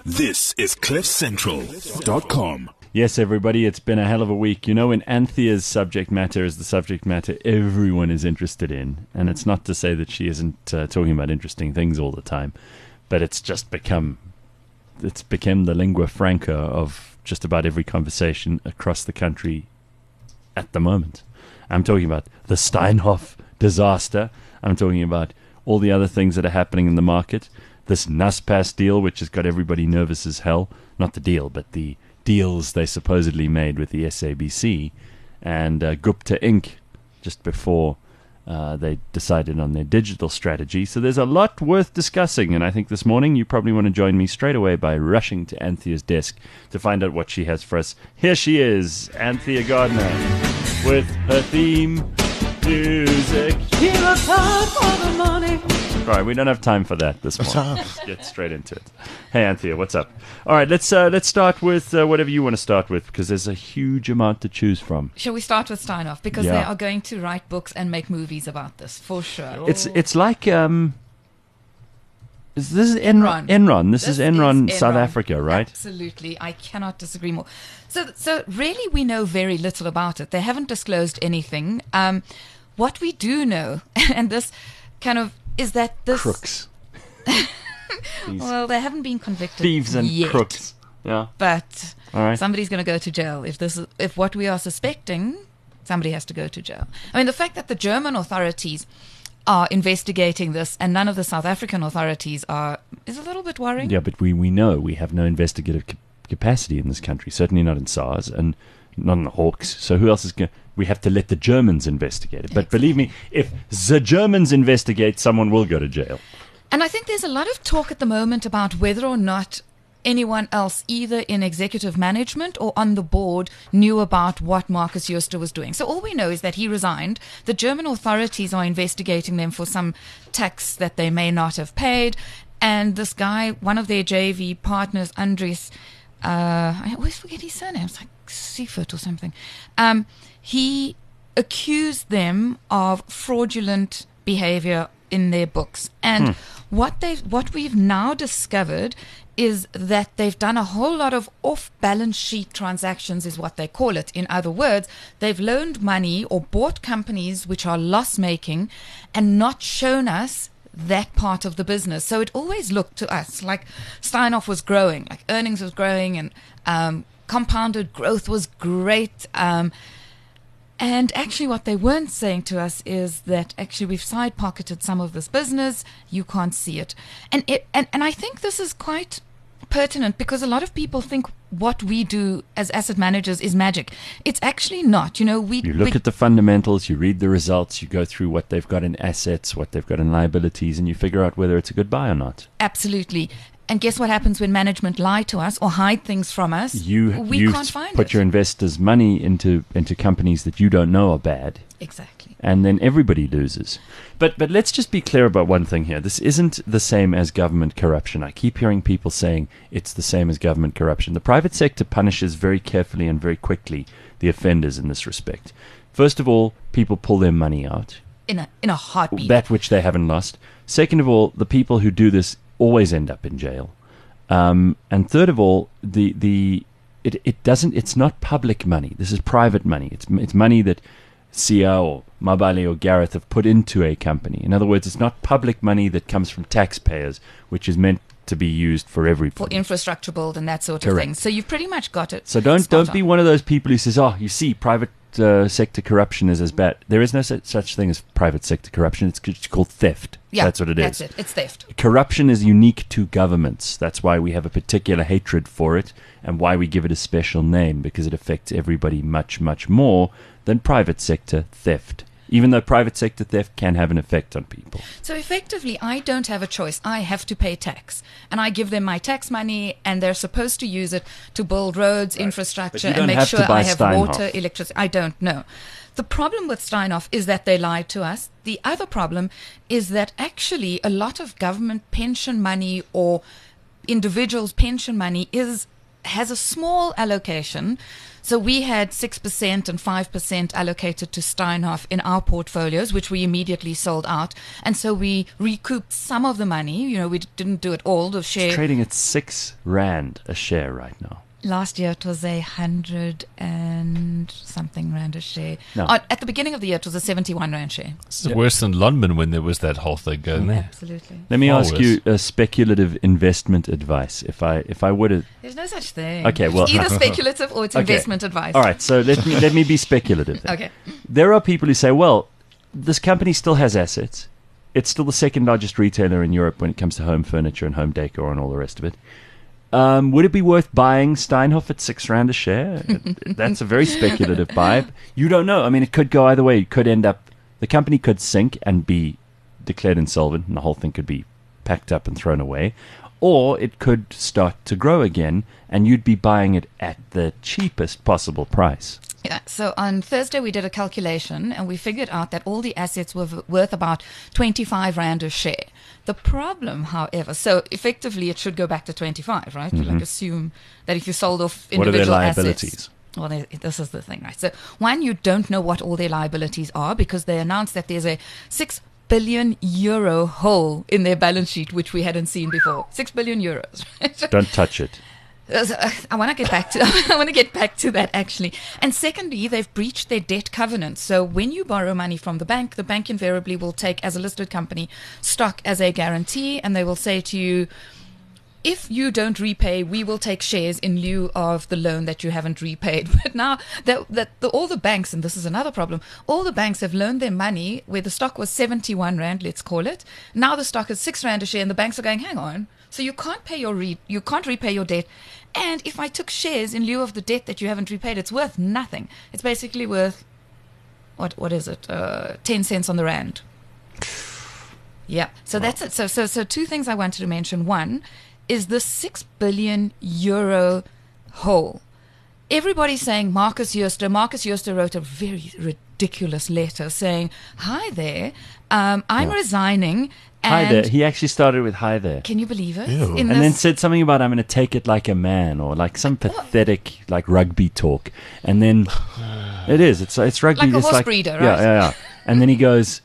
This is CliffCentral.com. Yes, everybody, it's been a hell of a week. You know, when Anthea's subject matter is the subject matter everyone is interested in, and it's not to say that she isn't talking about interesting things all the time, but it's become the lingua franca of just about every conversation across the country at the moment. I'm talking about the Steinhoff disaster. I'm talking about all the other things that are happening in the market. This Naspers deal, which has got everybody nervous as hell. Not the deal, but the deals they supposedly made with the SABC. And Gupta Inc. just before they decided on their digital strategy. So there's a lot worth discussing. And I think this morning you probably want to join me straight away by rushing to Anthea's desk to find out what she has for us. Here she is, Anthea Gardner, with her theme music. Time for the money. All right, we don't have time for that this morning. Let's get straight into it. Hey, Anthea, what's up? All right, let's start with whatever you want to start with, because there's a huge amount to choose from. Shall we start with Steinhoff? Because they are going to write books and make movies about this, for sure. It's like this is Enron. This is Enron, South Africa, right? Absolutely. I cannot disagree more. So really we know very little about it. They haven't disclosed anything. What we do know, and this kind of is that this... Crooks. Well, they haven't been convicted Thieves and yet, crooks. Yeah. But all right. Somebody's going to go to jail. If what we are suspecting, somebody has to go to jail. I mean, the fact that the German authorities are investigating this and none of the South African authorities is a little bit worrying. Yeah, but we know we have no investigative capacity in this country, certainly not in SARS and not in the Hawks. So who else is going to... We have to let the Germans investigate it. But believe me, if the Germans investigate, someone will go to jail. And I think there's a lot of talk at the moment about whether or not anyone else, either in executive management or on the board, knew about what Markus Jooste was doing. So all we know is that he resigned. The German authorities are investigating them for some tax that they may not have paid. And this guy, one of their JV partners, Andries, I always forget his surname. It's like Seifert or something. He accused them of fraudulent behavior in their books. And what we've now discovered is that they've done a whole lot of off-balance sheet transactions, is what they call it. In other words, they've loaned money or bought companies which are loss-making and not shown us that part of the business. So it always looked to us like Steinhoff was growing, like earnings was growing, and compounded growth was great. And actually what they weren't saying to us is that actually we've side-pocketed some of this business. You can't see it. And I think this is quite pertinent because a lot of people think what we do as asset managers is magic. It's actually not. You look at the fundamentals, you read the results, you go through what they've got in assets, what they've got in liabilities, and you figure out whether it's a good buy or not. Absolutely. And guess what happens when management lie to us or hide things from us? We can't find it. Put your investors' money into companies that you don't know are bad. Exactly. And then everybody loses. But let's just be clear about one thing here. This isn't the same as government corruption. I keep hearing people saying it's the same as government corruption. The private sector punishes very carefully and very quickly the offenders in this respect. First of all, people pull their money out. In a heartbeat. That which they haven't lost. Second of all, the people who do this always end up in jail. And third of all, it's not public money. This is private money. It's money that Sia or Mabali or Gareth have put into a company. In other words, it's not public money that comes from taxpayers, which is meant to be used for everybody. For infrastructure build and that sort of thing. So you've pretty much got it. So don't be one of those people who says, you see, private sector corruption is as bad. There is no such thing as private sector corruption. It's called theft. Yeah, that's what it is. That's it. It's theft. Corruption is unique to governments. That's why we have a particular hatred for it and why we give it a special name, because it affects everybody much, much more than private sector theft. Even though private sector theft can have an effect on people. So effectively, I don't have a choice. I have to pay tax. And I give them my tax money, and they're supposed to use it to build roads, infrastructure, and make sure I have water, electricity. I don't know. The problem with Steinhoff is that they lied to us. The other problem is that actually a lot of government pension money or individuals' pension money has a small allocation. So we had 6% and 5% allocated to Steinhoff in our portfolios, which we immediately sold out. And so we recouped some of the money. We didn't do it all. The share Trading at R6 a share right now. last year it was 100 and something rand a share. No. At the beginning of the year, it was a 71 rand share. It's worse than London when there was that whole thing going there. Absolutely. Let me Far ask worse. you speculative investment advice. If I were to There's no such thing. Okay, well- It's either speculative or it's Okay. investment advice. All right, so let me be speculative then. Okay. There are people who say, well, this company still has assets. It's still the second largest retailer in Europe when it comes to home furniture and home decor and all the rest of it. Would it be worth buying Steinhoff at R6 a share? That's a very speculative buy. You don't know. I mean, it could go either way. It could end up, the company could sink and be declared insolvent, and the whole thing could be packed up and thrown away. Or it could start to grow again, and you'd be buying it at the cheapest possible price. Yeah. So on Thursday, we did a calculation and we figured out that all the assets were worth about 25 rand a share. The problem, however, so effectively it should go back to 25, right? Like assume that if you sold off What are their individual liabilities? assets. Well, this is the thing, right? So one, you don't know what all their liabilities are because they announced that there's a 6 billion euro hole in their balance sheet, which we hadn't seen before. 6 billion euros. Don't touch it. I want to get back to I want to get back to that actually. And secondly, they've breached their debt covenants. So when you borrow money from the bank invariably will take, as a listed company, stock as a guarantee, and they will say to you, if you don't repay, we will take shares in lieu of the loan that you haven't repaid. But now all the banks, and this is another problem, all the banks have loaned their money where the stock was 71 rand, let's call it. Now the stock is 6 rand a share, and the banks are going, hang on. So you can't pay you can't repay your debt, and if I took shares in lieu of the debt that you haven't repaid, it's worth nothing. It's basically worth what is it? 10 cents on the rand. Yeah. So that's it. So two things I wanted to mention. One is the 6 billion euro hole. Everybody's saying Marcus Jooste. Marcus Jooste wrote a very ridiculous letter saying, "Hi there, I'm resigning." Hi And there. He actually started with hi there. can you believe it? Ew. In And then this- said something about I'm going to take it like a man, or like some pathetic like rugby talk. And then it is. It's rugby. Like a it's horse breeder, Yeah, right? yeah. And then he goes,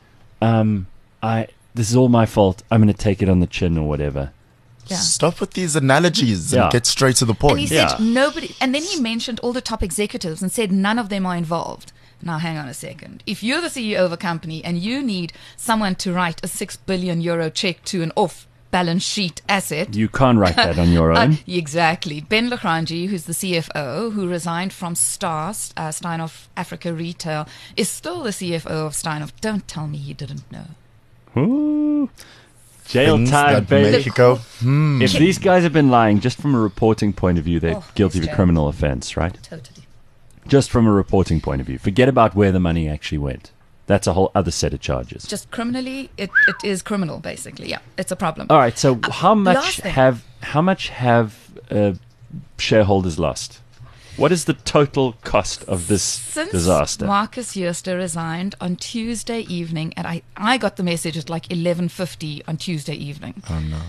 this is all my fault. I'm going to take it on the chin or whatever. yeah. Stop with these analogies Yeah. and get straight to the And point. he Yeah. said nobody, and then he mentioned all the top executives and said none of them are involved. Now, hang on a second. If you're the CEO of a company and you need someone to write a 6 billion euro check to an off-balance sheet asset, You can't write that on your own. exactly. Ben Lagrange, who's the CFO, who resigned from Steinhoff Africa Retail, is still the CFO of Steinhoff. Don't tell me he didn't know. Ooh. Jail Things time, that baby. make you go, If these guys have been lying, just from a reporting point of view, they're Oh, guilty yes, of a Joe. criminal offense, right? Totally. Just from a reporting point of view. Forget about where the money actually went. That's a whole other set of charges. Just criminally, it is criminal, basically. Yeah, it's a problem. All right. So how much last thing. have shareholders lost? What is the total cost of this Since disaster? Marcus Jooste resigned on Tuesday evening, and I got the message at like 11:50 on Tuesday evening. oh no.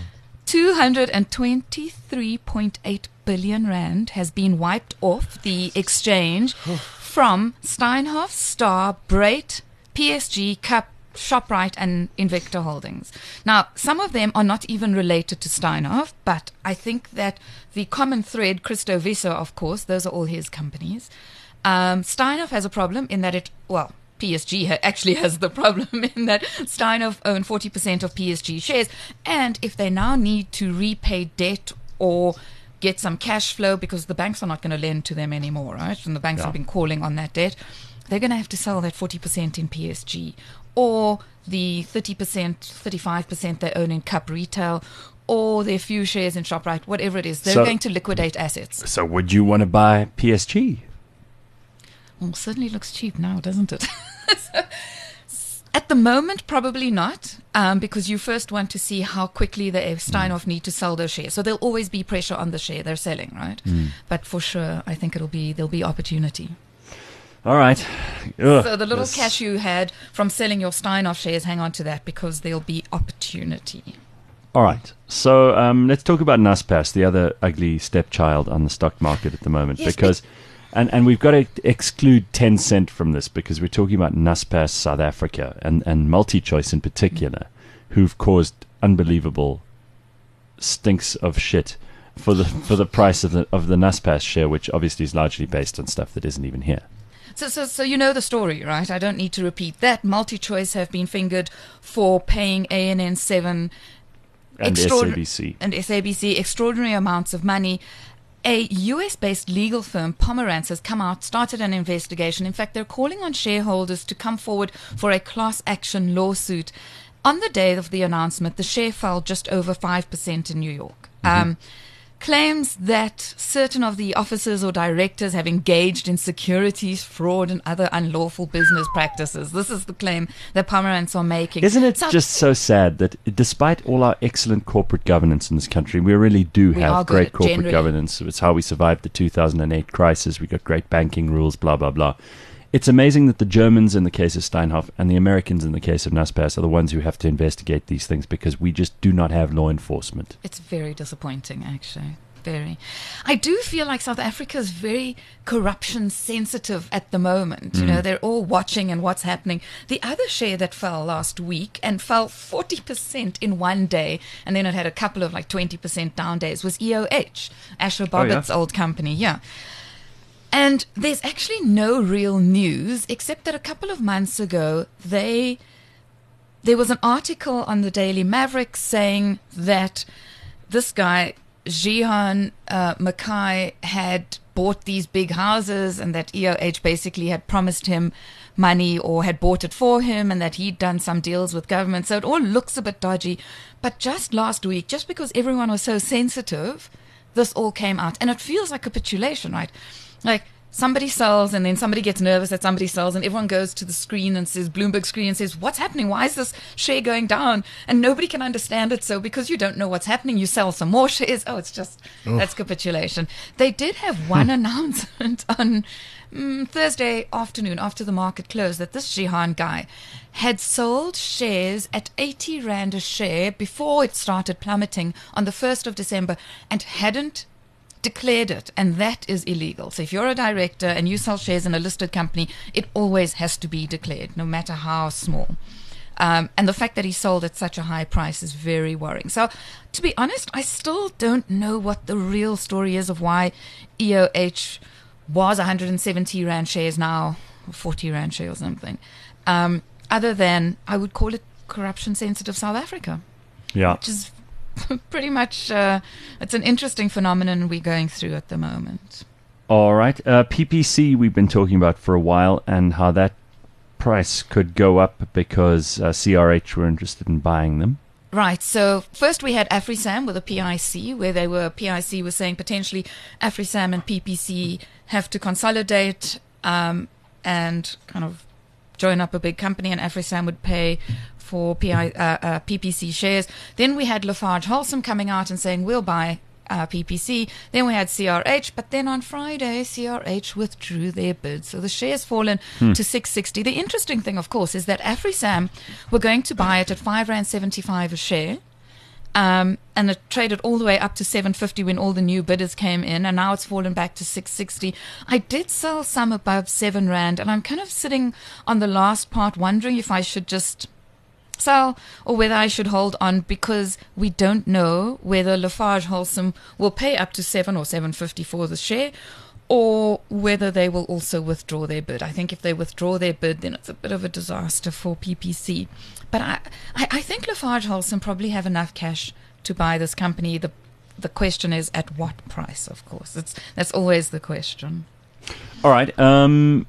223.8 billion rand has been wiped off the exchange from Steinhoff, Star, Brait, PSG, Cup, ShopRite, and Invicta Holdings. Now, some of them are not even related to Steinhoff, but I think that the common thread, Christo Visser, of course, those are all his companies. Steinhoff has a problem in that PSG actually has the problem in that Steinhoff own 40% of PSG shares, and if they now need to repay debt or get some cash flow because the banks are not going to lend to them anymore, right? And the banks have been calling on that debt. They're going to have to sell that 40% in PSG or the 30%, 35% they own in Cup Retail or their few shares in ShopRite, whatever it is. They're So- going to liquidate assets. So would you want to buy PSG? Well, certainly looks cheap now, doesn't it? At the moment, probably not, because you first want to see how quickly the Steinhoff need to sell those shares. So there'll always be pressure on the share they're selling, right? But for sure, I think there'll be opportunity. All right. Ugh, So the little this- cash you had from selling your Steinhoff shares, hang on to that because there'll be opportunity. All right. So let's talk about Naspers, the other ugly stepchild on the stock market at the moment, Yes, because And we've got to exclude Tencent from this because we're talking about Naspers South Africa and MultiChoice in particular, who've caused unbelievable stinks of shit for the price of the Naspers share, which obviously is largely based on stuff that isn't even here. So you know the story, right? I don't need to repeat that. MultiChoice have been fingered for paying ANN7 And SABC. and SABC extraordinary amounts of money. A US-based legal firm, Pomerantz, has come out, started an investigation. In fact, they're calling on shareholders to come forward for a class action lawsuit. On the day of the announcement, the share fell just over 5% in New York. Claims that certain of the officers or directors have engaged in securities, fraud, and other unlawful business practices. This is the claim that Pomerantz are making. Isn't it just so sad that despite all our excellent corporate governance in this country, we really do We are have good, great corporate generally. governance. It's how we survived the 2008 crisis. We got great banking rules, blah, blah, blah. It's amazing that the Germans in the case of Steinhoff and the Americans in the case of Naspers are the ones who have to investigate these things because we just do not have law enforcement. It's very disappointing, actually. Very. I do feel like South Africa is very corruption sensitive at the moment. You know, they're all watching and what's happening. The other share that fell last week and fell 40% in one day, and then it had a couple of like 20% down days, was EOH, Asher Bobbitt's old company. Yeah. And there's actually no real news except that a couple of months ago, there was an article on the Daily Maverick saying that this guy, Jihan Mackay, had bought these big houses and that EOH basically had promised him money or had bought it for him and that he'd done some deals with government. So it all looks a bit dodgy. But just last week, just because everyone was so sensitive, this all came out. And it feels like capitulation, right? Like somebody sells and then somebody gets nervous that somebody sells and everyone goes to the screen and says, Bloomberg screen, and says, what's happening? Why is this share going down? And nobody can understand it. So because you don't know what's happening, you sell some more shares. Oh, it's just, that's capitulation. They did have one announcement on Thursday afternoon after the market closed that this Jihan guy had sold shares at 80 Rand a share before it started plummeting on the 1st of December and hadn't declared it, and that is illegal. So if you're a director and you sell shares in a listed company, it always has to be declared, no matter how small. And the fact that he sold at such a high price is very worrying. So to be honest, I still don't know what the real story is of why EOH was 170 Rand shares now, 40 Rand share or something. Other than, I would call it corruption sensitive South Africa, Yeah. which is pretty much, it's an interesting phenomenon we're going through at the moment. All right. PPC we've been talking about for a while and how that price could go up because CRH were interested in buying them. Right. So first we had AfriSam with a PIC, where PIC was saying potentially AfriSam and PPC have to consolidate and kind of join up a big company, and AfriSam would pay for PPC shares. Then we had Lafarge Holcim coming out and saying we'll buy PPC. Then we had CRH, but then on Friday CRH withdrew their bid, so the share's fallen to 660. The interesting thing, of course, is that AfriSam were going to buy it at R5.75 a share, and it traded all the way up to 750 when all the new bidders came in, and now it's fallen back to 660. I did sell some above 7 Rand, and I'm kind of sitting on the last part wondering if I should just sell or whether I should hold on, because we don't know whether Lafarge Holcim will pay up to 7 or 750 for the share, or whether they will also withdraw their bid. I think if they withdraw their bid, then it's a bit of a disaster for PPC. But I think Lafarge Holcim probably have enough cash to buy this company. The question is at what price, of course. That's always the question. All right. Well,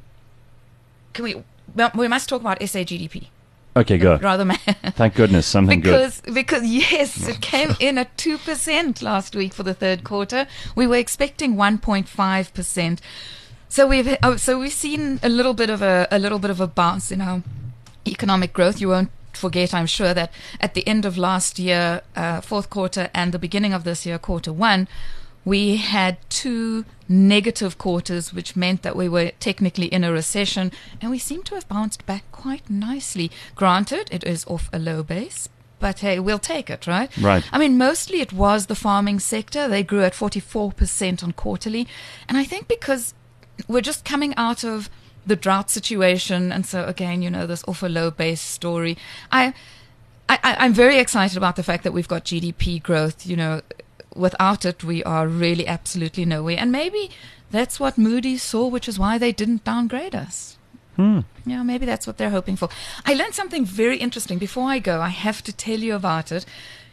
we must talk about SA GDP. Okay, go. Rather, Thank goodness, something good. Because yes, it came in at 2% last week for the third quarter. We were expecting 1.5%. So we've seen a little bit of a bounce in our economic growth. You won't forget, I'm sure, that at the end of last year, fourth quarter, and the beginning of this year, quarter one, we had 2 negative quarters, which meant that we were technically in a recession, and we seem to have bounced back quite nicely. Granted, it is off a low base, but hey, we'll take it, right? Right. I mean, mostly it was the farming sector. They grew at 44% on quarterly, and I think because we're just coming out of the drought situation, and so again, this awful low base story. I'm very excited about the fact that we've got GDP growth. Without it, we are really absolutely nowhere. And maybe that's what Moody's saw, which is why they didn't downgrade us. Yeah, maybe that's what they're hoping for. I learned something very interesting. Before I go, I have to tell you about it.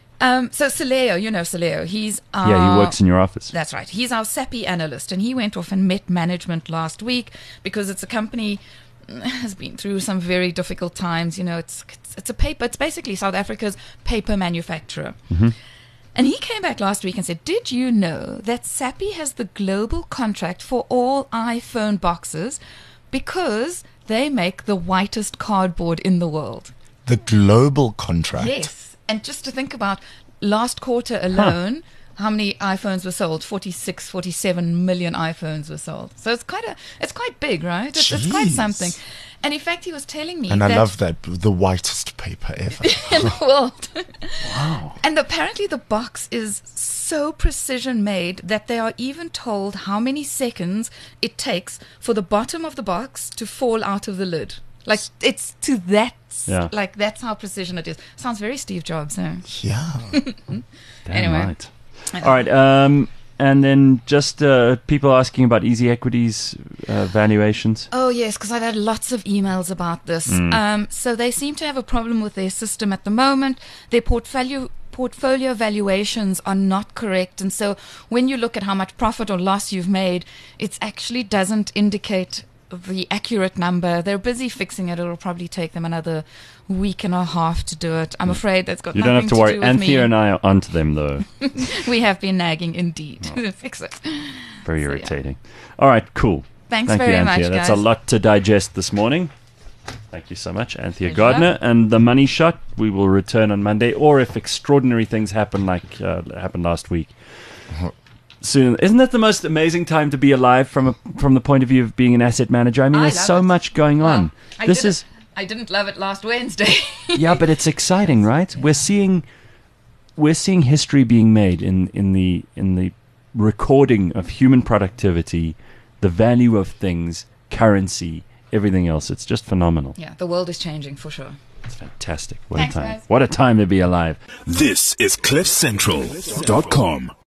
So Saleo, Saleo, he's he works in your office. That's right. He's our SAPI analyst, and he went off and met management last week because it's a company has been through some very difficult times. It's a paper. It's basically South Africa's paper manufacturer. Mm-hmm. And he came back last week and said, did you know that SAPI has the global contract for all iPhone boxes because they make the whitest cardboard in the world? The global contract. Yes. And just to think about last quarter alone, how many iPhones were sold? 46, 47 million iPhones were sold. So it's quite big, right? It's quite something. And in fact, he was telling me I love that, the whitest paper ever. in the world. Wow. And apparently the box is so precision made that they are even told how many seconds it takes for the bottom of the box to fall out of the lid. Like, it's to that, like, that's how precision it is. Sounds very Steve Jobs, huh? Yeah. Damn Anyway. right. All right. And then just people asking about Easy Equities valuations. Oh, yes, because I've had lots of emails about this. So they seem to have a problem with their system at the moment. Their portfolio valuations are not correct. And so when you look at how much profit or loss you've made, it actually doesn't indicate the accurate number. They're busy fixing it. It'll probably take them another week and a half to do it. I'm afraid that's got You nothing don't have to do worry. with Anthea me. and I are onto them, though. We have been nagging indeed. Fix it. Very So, yeah. irritating. All right, cool. Thanks Thank very you, much, Anthea. That's guys. a lot to digest this morning. Thank you so much, Anthea Pleasure. Gardner. And the money shot, we will return on Monday, or if extraordinary things happen like happened last week. Soon. Isn't that the most amazing time to be alive from the point of view of being an asset manager? I mean, I there's love so it. much going on. Well, I didn't love it last Wednesday. Yeah, but it's exciting, right? We're seeing history being made in the recording of human productivity, the value of things, currency, everything else. It's just phenomenal. Yeah, the world is changing for sure. It's fantastic. What Thanks, a time. guys. What a time to be alive. This is CliffCentral.com.